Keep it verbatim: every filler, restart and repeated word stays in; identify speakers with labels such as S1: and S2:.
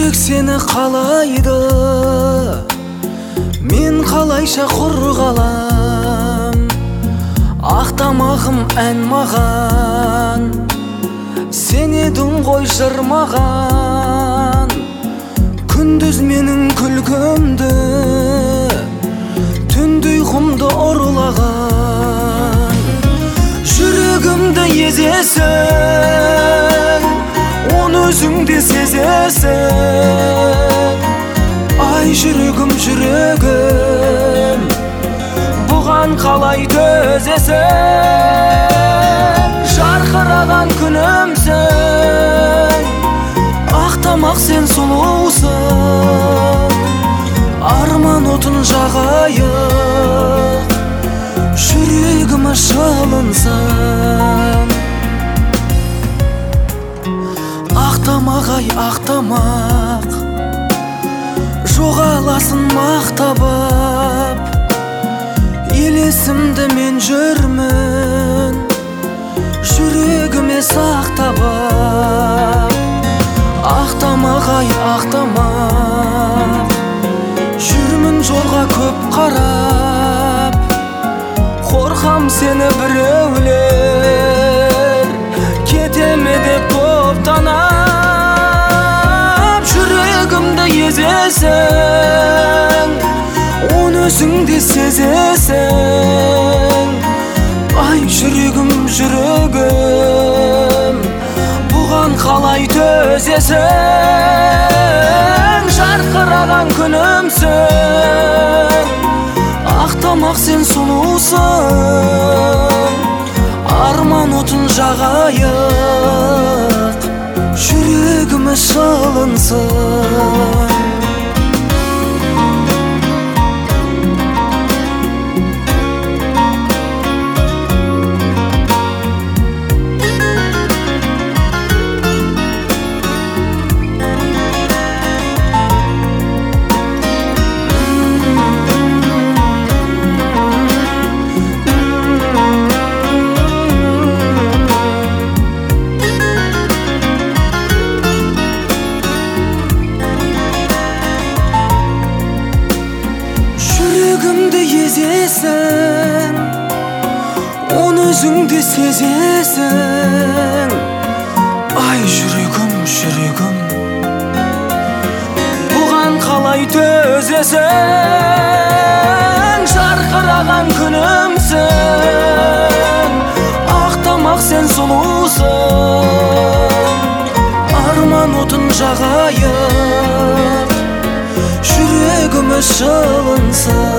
S1: жүрек сені қалайды, мен қалайша құр қалам. Ақтамағым ән маған, сен едің ғой жыр маған. Күндіз менің күлкімді, түнде ұйқымды ұрлаған. Жүрегімді езесің, оны өзіңде сезесің. Ай жүрегім, жүрегім, бұған қалай төзесің? Жарқыраған күнімсің, ақтамақ сен сұлусың. Арман отын жағайық, жүрегіме шылынсын. Ақтамақ ай ақтамақ, жоғаласын мақтап. Елесімді мен жүрмін, жүрегіме сақтап. Ақтамақ ай ақтамақ, жүрмін жолға көп қарап. Қорқам сені біреулер кетеме деп топтанап. Жүрегімді езесің, оны өзіңде сезесің. Ай жүрегім, жүрегім, бұған қалай төзесің? Жарқыраған күнімсің, ақтамақ сен сұлусың. Арман отын жағайық, жүрегіме шылынсын. Жүрегімді езесің, оны өзіңде сезесің. Ай жүрегім, жүрегім, бұған қалай төзесің? Жарқыраған күнімсің, ақтамақ сен сұлусың. Арман отын жағайық, жүрегіме шылынсын.